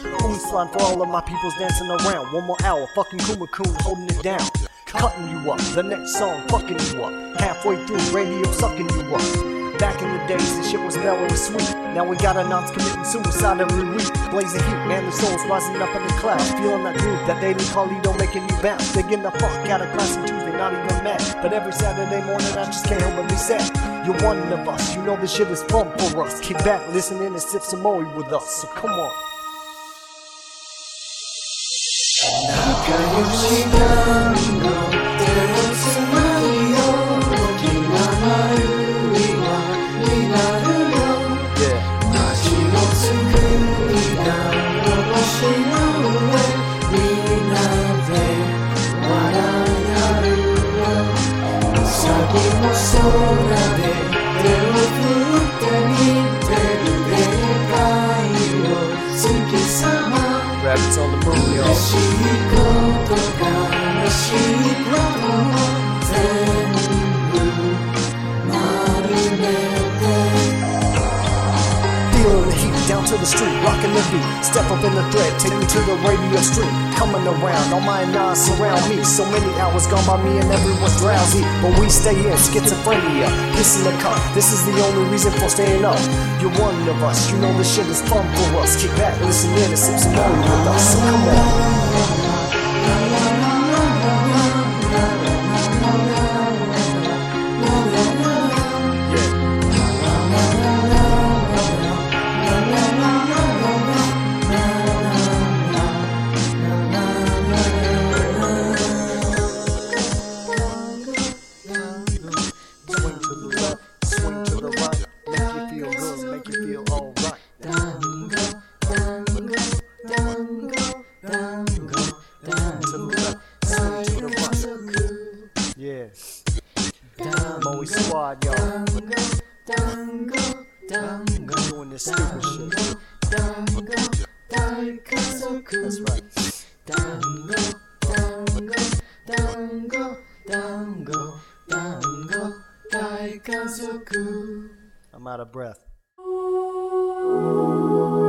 Slime for all of my peoples dancing around. One more hour, fucking Kuma Kun holding it down. Cutting you up, the next song fucking you up. Halfway through, radio sucking you up. Back in the days, this shit was mellow and sweet. Now we got announced committing suicide every week. Blazing heat, man, the souls rising up in the clouds. Feeling that groove, that daily Carlito making you bounce. They getting the fuck out of class and Tuesday, not even mad. But every Saturday morning, I just can't help but be sad. You're one of us, you know this shit is fun for us. Kick back, listen in, and sip some more with us. So come on. 仲良しなの手をつなぎよ大きな丸い輪になるよ街を作りなの星の上みんなで笑い合うよウサギも空で手を振って見てるでかいよ月様 Rabbits on the moon, y'all. Feeling the heat down to the street, rocking the beat. Step up in the thread, take me to the radio stream. Coming around, all my nines surround me. So many hours gone by me and everyone's drowsy. But we stay in schizophrenia, pissing the cup. This is the only reason for staying up. You're one of us, you know this shit is fun for us. Kick back, listen in, and sip some more with us. So come on. Moe Squad, y'all. Doing this stupid shit. That's right. I'm out of breath.